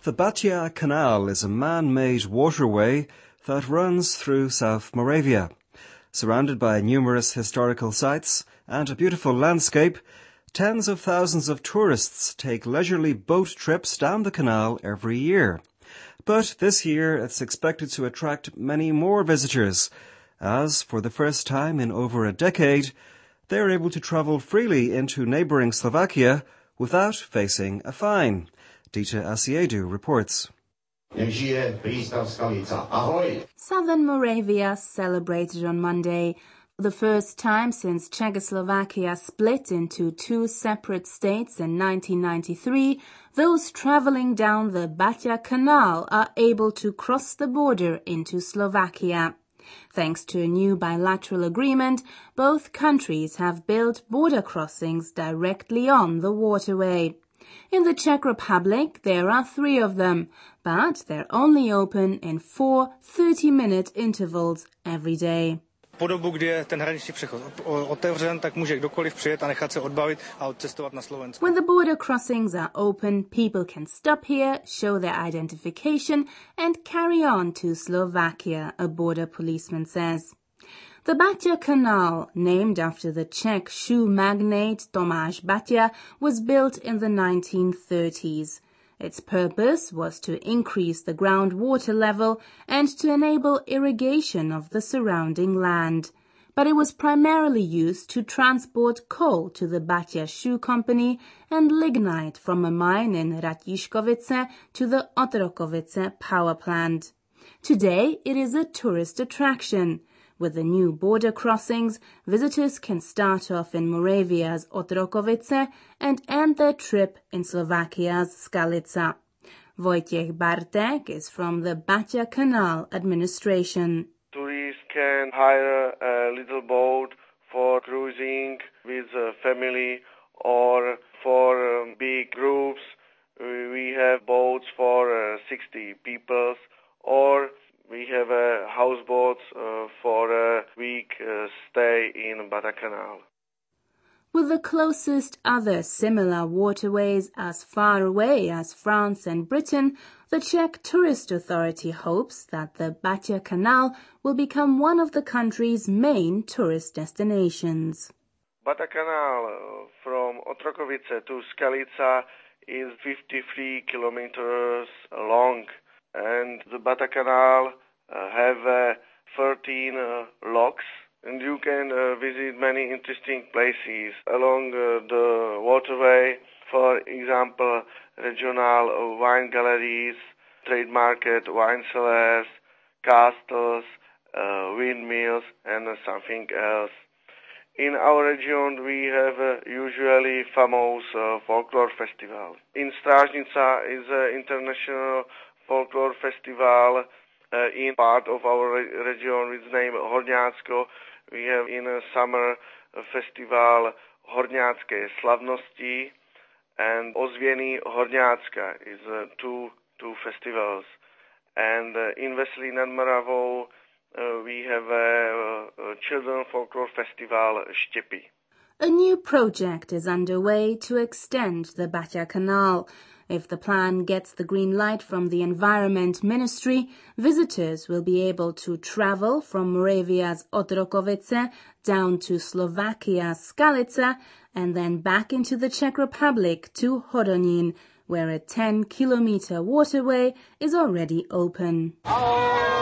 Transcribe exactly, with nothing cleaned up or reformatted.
The Batia Canal is a man-made waterway that runs through South Moravia. Surrounded by numerous historical sites and a beautiful landscape, tens of thousands of tourists take leisurely boat trips down the canal every year. But this year it's expected to attract many more visitors, as for the first time in over a decade, they are able to travel freely into neighbouring Slovakia without facing a fine. Dita Asiedu reports. Southern Moravia celebrated on Monday. For the first time since Czechoslovakia split into two separate states in nineteen ninety-three, those travelling down the Batia Canal are able to cross the border into Slovakia. Thanks to a new bilateral agreement, both countries have built border crossings directly on the waterway. In the Czech Republic, there are three of them, but they're only open in four thirty-minute intervals every day. Po dobu, kdy je ten hraniční přechod otevřen, tak může kdokoliv přijet a nechat se odbavit a odcestovat na Slovensko. When the border crossings are open, people can stop here, show their identification and carry on to Slovakia, a border policeman says. The Batia Canal, named after the Czech shoe magnate Tomáš Baťa, was built in the nineteen thirties. Its purpose was to increase the groundwater level and to enable irrigation of the surrounding land. But it was primarily used to transport coal to the Baťa Shoe Company and lignite from a mine in Ratíškovice to the Otrokovice power plant. Today it is a tourist attraction. With the new border crossings, visitors can start off in Moravia's Otrokovice and end their trip in Slovakia's Skalica. Wojciech Bartek is from the Batia Canal administration. Tourists can hire a little boat for cruising with a family or for um, big groups. We have boats for uh, sixty people, or we have a houseboat uh, for a week uh, stay in Batia Canal. With the closest other similar waterways as far away as France and Britain, the Czech Tourist Authority hopes that the Batia Canal will become one of the country's main tourist destinations. Batia Canal uh, from Otrokovice to Skalica is fifty-three kilometers long, and the Batia Canal uh, have uh, thirteen uh, locks. And you can uh, visit many interesting places along uh, the waterway. For example, regional wine galleries, trade market, wine cellars, castles, uh, windmills, and uh, something else. In our region, we have uh, usually famous uh, folklore festival. In Strážnica is an international folklore festival uh, in part of our re- region with the name Horňácko. We have in a summer a festival Horňácké slavnosti, and Ozvěny Horňácka is uh, two two festivals. And uh, in Veselí nad Moravou uh, we have a, a children folklore festival Štěpy. A new project is underway to extend the Batia Canal. If the plan gets the green light from the Environment Ministry, visitors will be able to travel from Moravia's Otrokovice down to Slovakia's Skalica and then back into the Czech Republic to Hodonín, where a ten kilometer waterway is already open.